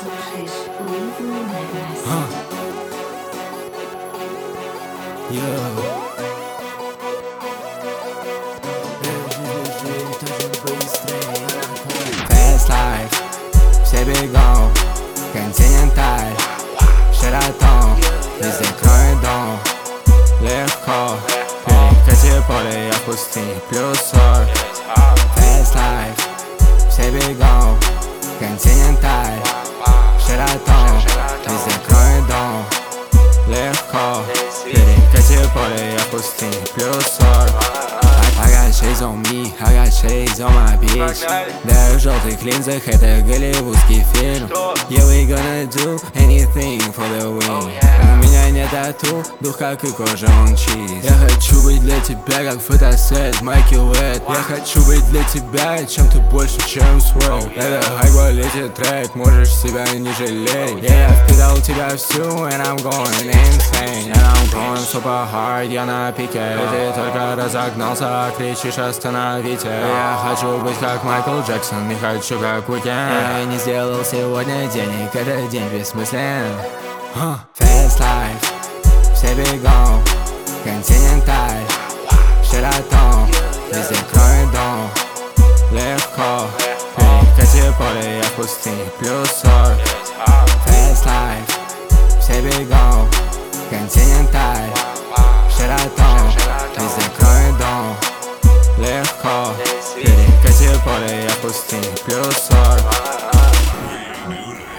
Fast life, все бегом, континенталь, Шератон, везде кроет дом. Легко, перекати поле, я в пустыне, плюс 40. Fast life, все бегом, континенталь, Шератон, везде кроет дом. Легко, перекати поле, я в пустыне, плюс 40. I got shades on me, I got shades on my bitch. Да, в желтых линзах это голливудский фильм. Yeah, we gonna do anything for the win. У меня нет тату, дух как и кожа, он чист. Я хочу быть для тебя как фотосет, Майки Уэт. Я хочу быть для тебя чем-то больше, чем свой. Это high quality трек, можешь себя не жалеть. Я впитал тебя всю, and I'm going insane. And I'm going super hard, я на пике. Ты только разогнался, кричишь остановите. Я хочу быть как Майкл Джексон, не хочу как Уикенд. Я не сделал сегодня денег, этот день бессмыслен. Fast life, все бегом, континенталь, Шератон, везде кроет дом. Легко, перекати поле, я в пустыне, плюс 40. Fast life, все бегом, континенталь, Шератон, везде кроет дом. Легко, перекати поле, я в пустыне, плюс 40.